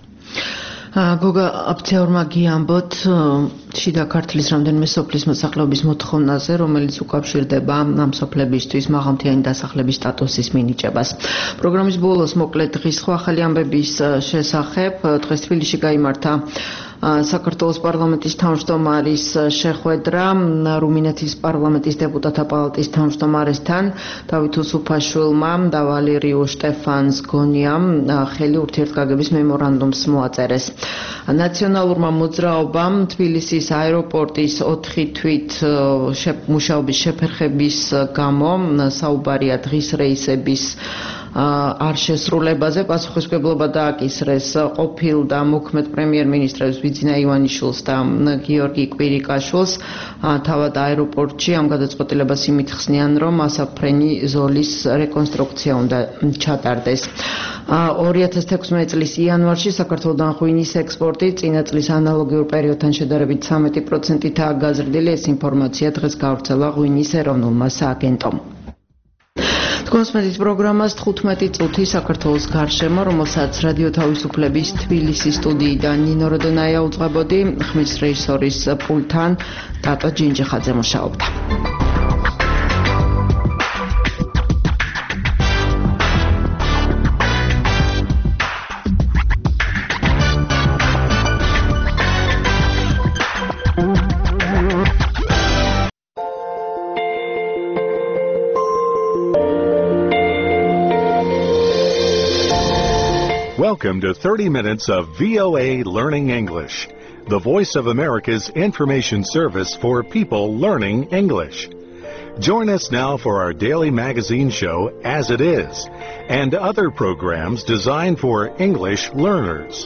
S8: გოგა აბციაურმა გიამბოთ შიდა ქართლის რამდენიმე სოფლის მოსახლეობის მოთხოვნაზე, რომელიც უკავშირდება ამ სოფლებისთვის მაღალმთიანი დასახლების სტატუსის მინიჭებას. პროგრამის ბოლოს მოკლედ დღის სხვა ახალი ამბების შესახებ დღეს თბილისში გაიმართა
S1: საქართველოს პარლამენტის თავმჯდომარის შეხვედრა რუმინეთის პარლამენტის დეპუტატთა პალატის თავმჯდომარესთან დავით უსუფაშვილმა და ვალერიუ შტეფანს გონიამ ხელი ურთიერთგაგების მემორანდუმს მოაწერეს. ნაციონალურმა მოძრაობამ თბილისის აეროპორტის ოთხი თვით მუშაობის შეფერხების გამო საუბარია დღის რეისების არ შესრულებაზე პასუხისმგებლობა დააკისრეს ყოფილ და მოქმედ პრემიერ-მინისტრებს ბიძინა ივანიშვილს და გიორგი კვირიკაშვილს. თავად აეროპორტში ამ გადაწყვეტილებას იმით ხსნიან, რომ ასაფრენი ზოლის რეკონსტრუქცია უნდა ჩატარდეს. ორი ათას თექვსმეტი წლის იანვარში საქართველოდან ღვინის ექსპორტი წინა წლის ანალოგიურ პერიოდთან შედარებით ცამეტი პროცენტითაა გაზრდილი. ეს ინფორმაცია დღეს გავრცელა ღვინის ეროვნულმა სააგენტომ. კონსმეთის პროგრამას თხუთმეტი წუთი საქართველოს გარშემო, რომელსაც რადიო თავისუფლების თბილისის სტუდიიდან ნინო როდონაია უძღვებოდი, ხმის რეჟისორის პულტთან ტატო ჯინჯიხაძე მუშაობდა.
S18: Welcome to thirty minutes of V O A Learning English, the Voice of America's information service for people learning English. Join us now for our daily magazine show, As It Is, and other programs designed for English learners.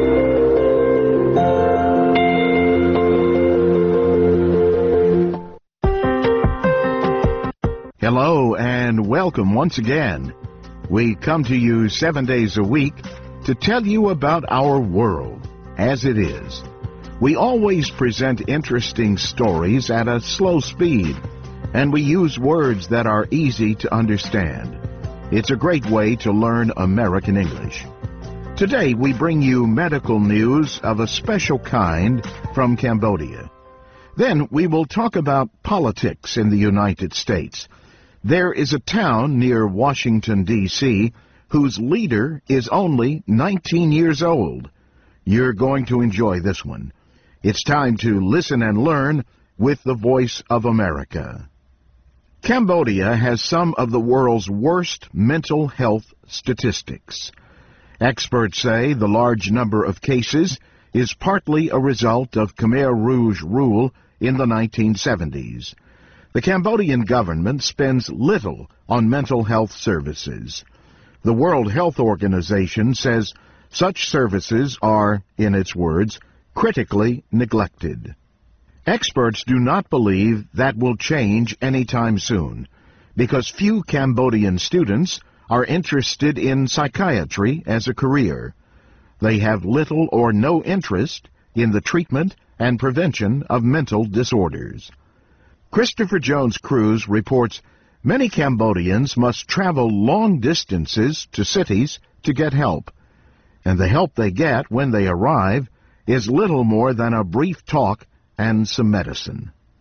S19: Hello and welcome once again. We come to you seven days a week to tell you about our world as it is. We always present interesting stories at a slow speed, and we use words that are easy to understand. It's a great way to learn American English. Today we bring you medical news of a special kind from Cambodia. Then we will talk about politics in the United States. There is a town near Washington, D C, whose leader is only nineteen years old. You're going to enjoy this one. It's time to listen and learn with the Voice of America. Cambodia has some of the world's worst mental health statistics. Experts say the large number of cases is partly a result of Khmer Rouge rule in the nineteen seventies. The Cambodian government spends little on mental health services. The World Health Organization says such services are, in its words, critically neglected. Experts do not believe that will change anytime soon, because few Cambodian students are interested in psychiatry as a career. They have little or no interest in the treatment and prevention of mental disorders. Christopher Jones Cruz reports many Cambodians must travel long distances to cities to get help, and the help they get when they arrive is little more than a brief talk and some medicine.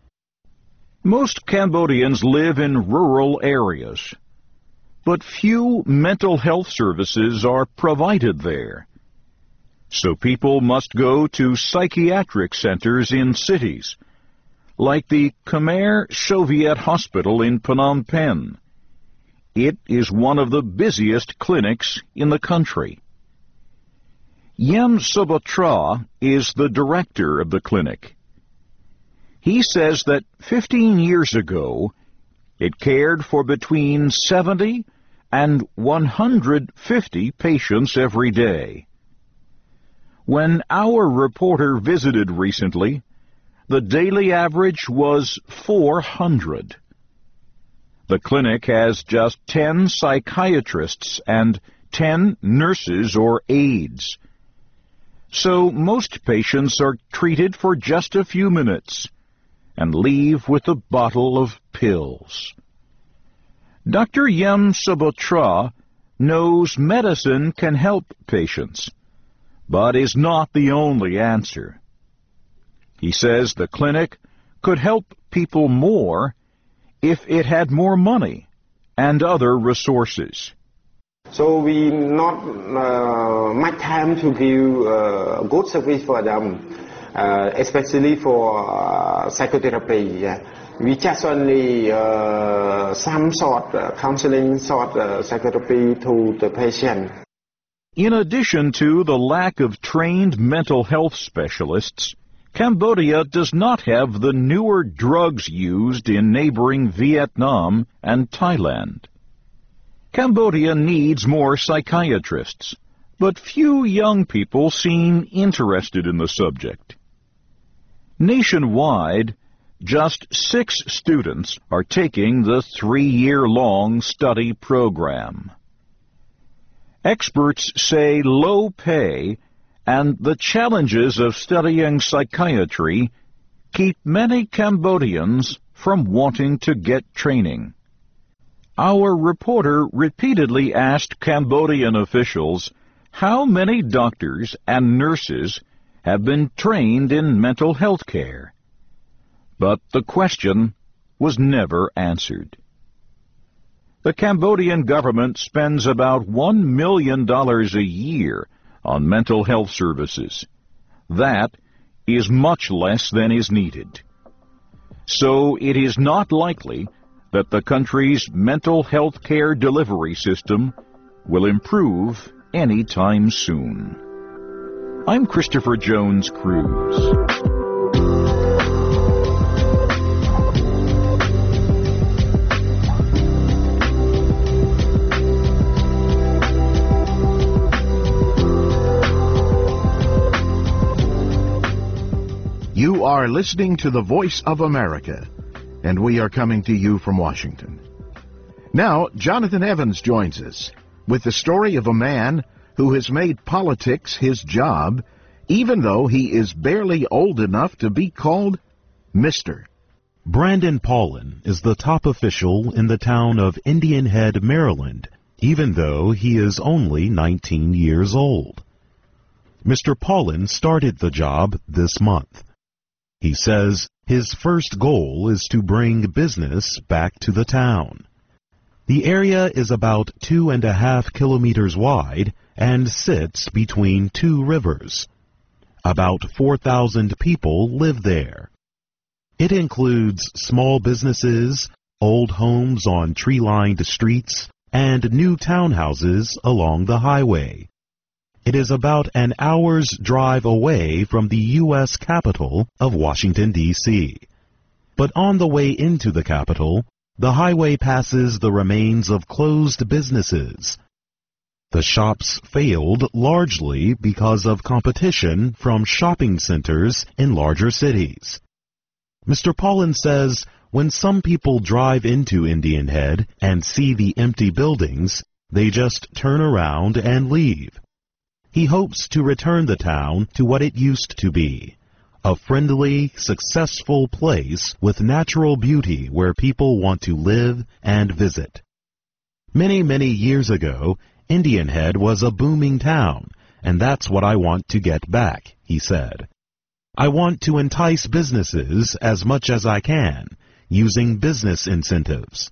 S20: Most Cambodians live in rural areas, but few mental health services are provided there. So people must go to psychiatric centers in cities, like the Khmer Soviet Hospital in Phnom Penh. It is one of the busiest clinics in the country. Yem Subotra is the director of the clinic. He says that fifteen years ago, it cared for between seventy and one hundred fifty patients every day. When our reporter visited recently, the daily average was four hundred. The clinic has just ten psychiatrists and ten nurses or aides. So most patients are treated for just a few minutes and leave with a bottle of pills. Doctor Yem Subotra knows medicine can help patients, but is not the only answer. He says the clinic could help people more if it had more money and other resources.
S21: So we not uh, much time to give uh, good service for them. uh, especially for uh, psychotherapy. Uh, we just only uh, some sort uh, counseling sort uh, psychotherapy to the patient.
S20: In addition to the lack of trained mental health specialists, Cambodia does not have the newer drugs used in neighboring Vietnam and Thailand. Cambodia needs more psychiatrists, but few young people seem interested in the subject. Nationwide, just six students are taking the three-year-long study program. Experts say low pay and the challenges of studying psychiatry keep many Cambodians from wanting to get training. Our reporter repeatedly asked Cambodian officials how many doctors and nurses have been trained in mental health care. But the question was never answered. The Cambodian government spends about one million dollars a year on mental health services. That is much less than is needed. So it is not likely that the country's mental health care delivery system will improve anytime soon. I'm Christopher Jones Cruz.
S19: You are listening to the Voice of America, and we are coming to you from Washington. Now, Jonathan Evans joins us with the story of a man who has made politics his job, even though he is barely old enough to be called Mister
S22: Brandon Paulin is the top official in the town of Indian Head, Maryland, even though he is only nineteen years old. Mister Paulin started the job this month. He says his first goal is to bring business back to the town. The area is about two and a half kilometers wide and sits between two rivers. About four thousand people live there. It includes small businesses, old homes on tree-lined streets, and new townhouses along the highway. It is about an hour's drive away from the U S capital of Washington, D C But on the way into the capital, the highway passes the remains of closed businesses. The shops failed largely because of competition from shopping centers in larger cities. Mister Paulin says when some people drive into Indian Head and see the empty buildings, they just turn around and leave. He hopes to return the town to what it used to be, a friendly, successful place with natural beauty where people want to live and visit. Many, many years ago, Indian Head was a booming town, and that's what I want to get back, he said. I want to entice businesses as much as I can, using business incentives.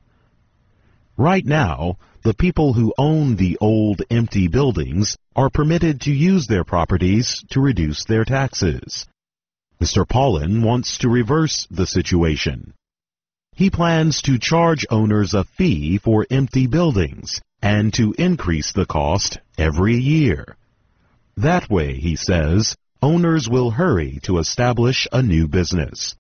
S22: Right now, the people who own the old empty buildings are permitted to use their properties to reduce their taxes. Mister Paulin wants to reverse the situation. He plans to charge owners a fee for empty buildings and to increase the cost every year. That way, he says, owners will hurry to establish a new business.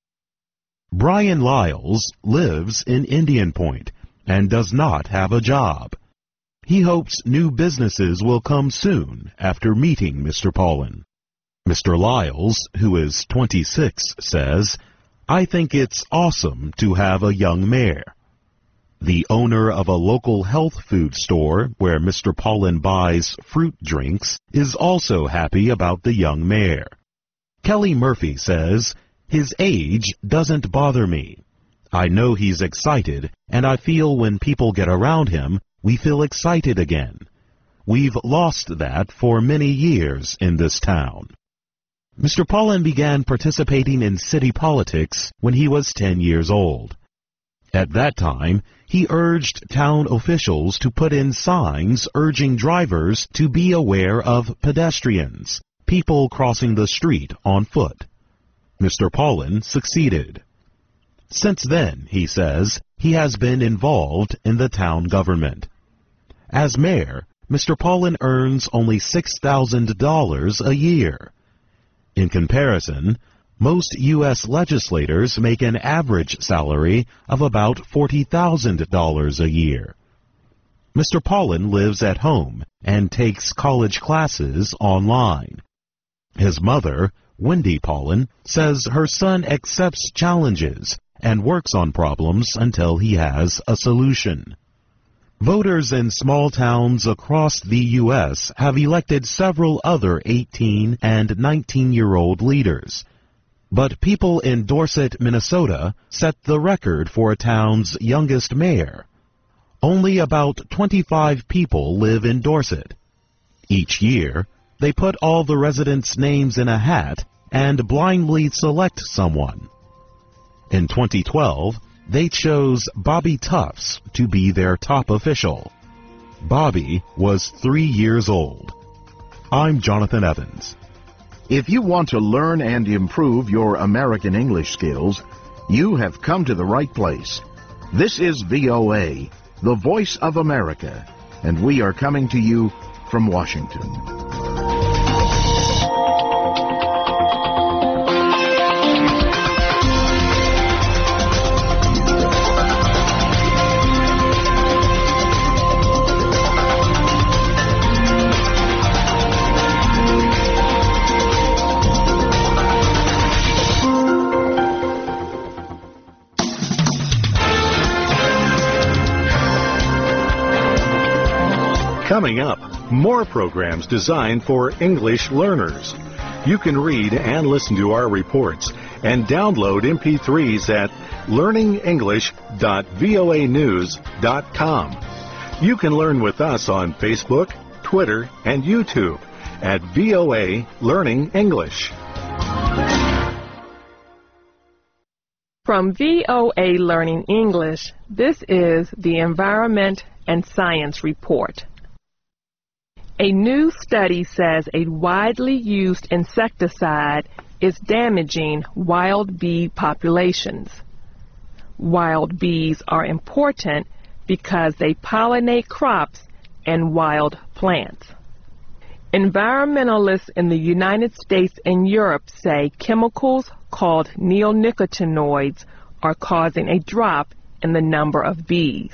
S22: Brian Lyles lives in Indian Point and does not have a job. He hopes new businesses will come soon after meeting Mister Paulin. Mister Lyles, who is twenty-six, says, I think it's awesome to have a young mayor. The owner of a local health food store where Mister Paulin buys fruit drinks is also happy about the young mayor. Kelly Murphy says, his age doesn't bother me. I know he's excited, and I feel when people get around him, we feel excited again. We've lost that for many years in this town. Mister Paulin began participating in city politics when he was ten years old. At that time, he urged town officials to put in signs urging drivers to be aware of pedestrians, people crossing the street on foot. Mister Paulin succeeded. Since then, he says, he has been involved in the town government. As mayor, Mister Paulin earns only six thousand dollars a year. In comparison, most U S legislators make an average salary of about forty thousand dollars a year. Mister Paulin lives at home and takes college classes online. His mother, Wendy Paulin, says her son accepts challenges and works on problems until he has a solution. Voters in small towns across the U S have elected several other eighteen and nineteen-year-old leaders. But people in Dorset, Minnesota, set the record for a town's youngest mayor. Only about twenty-five people live in Dorset. Each year, they put all the residents' names in a hat and blindly select someone. In twenty twelve, they chose Bobby Tufts to be their top official. Bobby was three years old. I'm Jonathan Evans.
S19: If you want to learn and improve your American English skills, you have come to the right place. This is V O A, the Voice of America, and we are coming to you from Washington.
S18: Coming up, more programs designed for English learners. You can read and listen to our reports and download M P threes at learning english dot voa news dot com. You can learn with us on Facebook, Twitter, and YouTube at V O A Learning English.
S2: From V O A Learning English, this is the Environment and Science Report. A new study says a widely used insecticide is damaging wild bee populations. Wild bees are important because they pollinate crops and wild plants. Environmentalists in the United States and Europe say chemicals called neonicotinoids are causing a drop in the number of bees.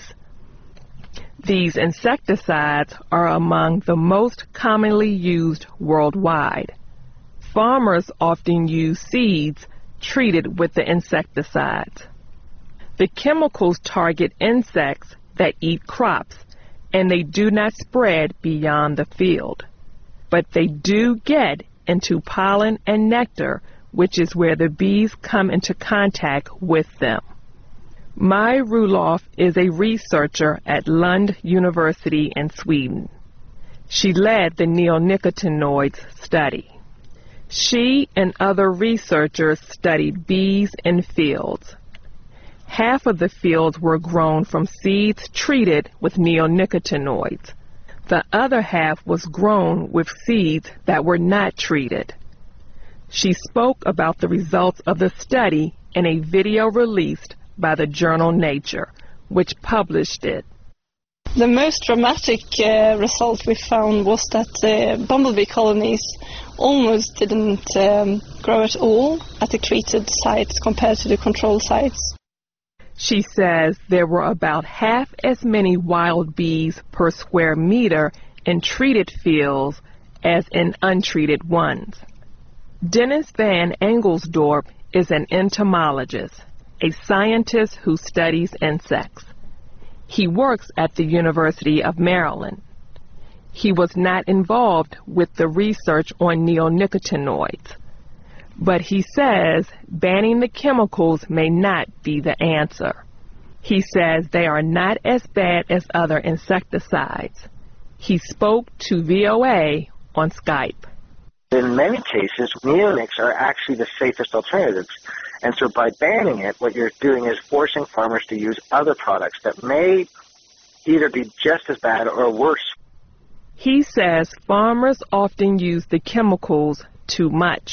S2: These insecticides are among the most commonly used worldwide. Farmers often use seeds treated with the insecticides. The chemicals target insects that eat crops, and they do not spread beyond the field. But they do get into pollen and nectar, which is where the bees come into contact with them. Maj Rulof is a researcher at Lund University in Sweden. She led the neonicotinoids study. She and other researchers studied bees in fields. Half of the fields were grown from seeds treated with neonicotinoids. The other half was grown with seeds that were not treated. She spoke about the results of the study in a video released by the journal Nature, which published it.
S4: The most dramatic uh, result we found was that uh, bumblebee colonies almost didn't um, grow at all at the treated sites compared to the control sites.
S2: She says there were about half as many wild bees per square meter in treated fields as in untreated ones. Dennis Van Engelsdorp is an entomologist, a scientist who studies insects. He works at the University of Maryland. He was not involved with the research on neonicotinoids, but he says banning the chemicals may not be the answer. He says they are not as bad as other insecticides. He spoke to V O A on Skype.
S23: In many cases, neonics are actually the safest alternatives. And so by banning it, what you're doing is forcing farmers to use other products that may either be just as bad or worse.
S2: He says farmers often use the chemicals too much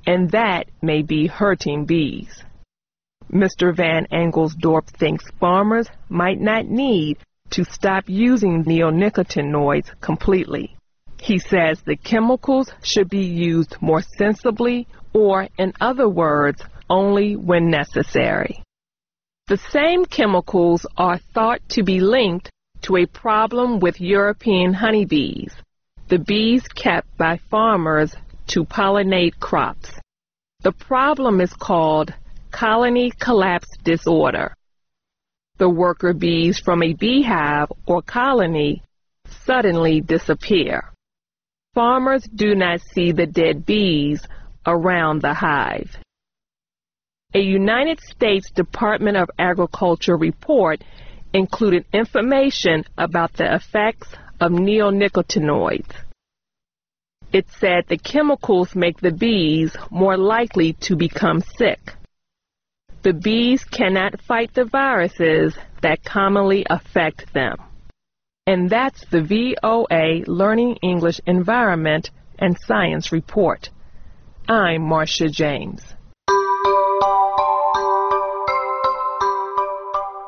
S2: and that may be hurting bees. Mister Van Engelsdorp thinks farmers might not need to stop using neonicotinoids completely. He says the chemicals should be used more sensibly, or in other words, only when necessary. The same chemicals are thought to be linked to a problem with European honeybees, the bees kept by farmers to pollinate crops. The problem is called colony collapse disorder. The worker bees from a beehive or colony suddenly disappear. Farmers do not see the dead bees around the hive. A United States Department of Agriculture report included information about the effects of neonicotinoids. It said the chemicals make the bees more likely to become sick. The bees cannot fight the viruses that commonly affect them. And that's the V O A Learning English Environment and Science Report. I'm Marcia James.